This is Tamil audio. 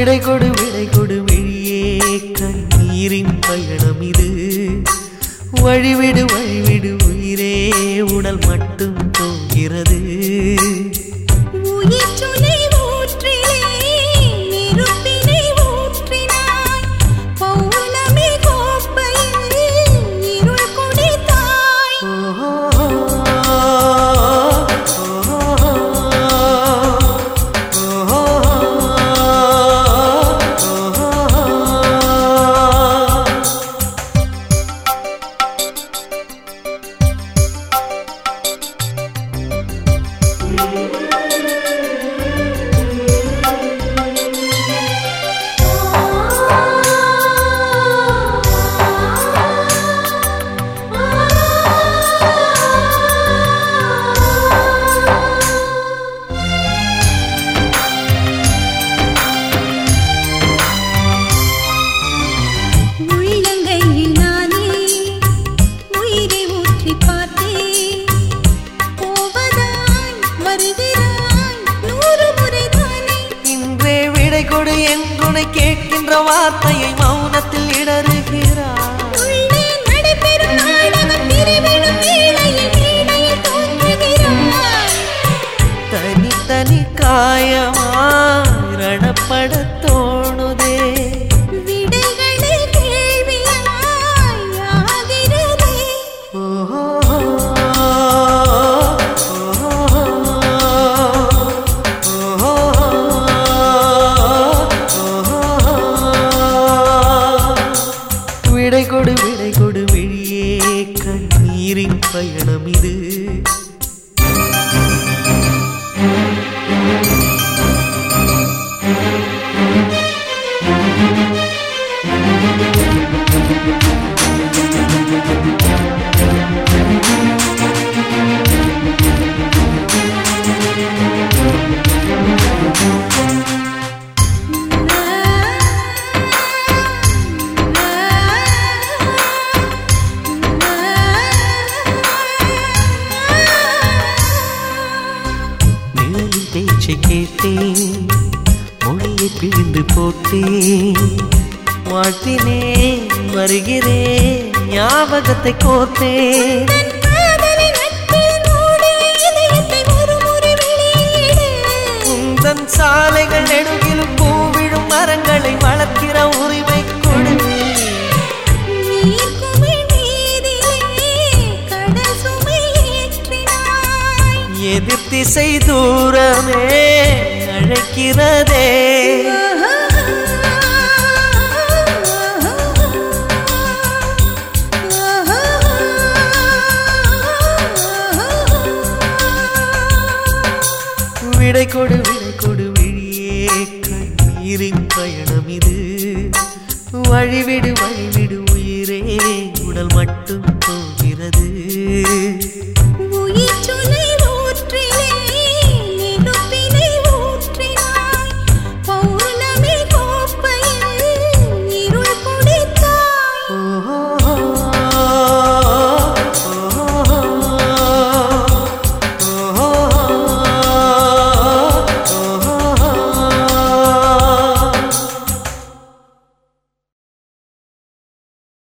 விடை கொடு விழியே கண்ணீரின் பயணம் இது வழிவிடு உயிரே உடல் மட்டும் போகிறது கேட்கின்ற வார்த்தையை மௌனத்தில் இடறுகிறார் தனி தனி காயமாய் ரணப்பட தோணுதே விடை கொடு விழியே கண்ணீரின் பயணம் இது பேச்சை கேட்டேன் மொழியை பிழிந்து போட்டேன் வாழ்த்தினேன் வருகிறேன் ஞாபகத்தை கோர்த்தேன் உந்தன் சாலைகள் நெடுகிலும் பூவிடும் மரங்களை வளர்க்கிற உரிமை கொடு எதிர் திசை தூரமே அழைக்கிறதே விடை கொடு விழியே கண்ணீரின் பயணம் இது வழிவிடு உயிரே உடல் மட்டும் போகிறது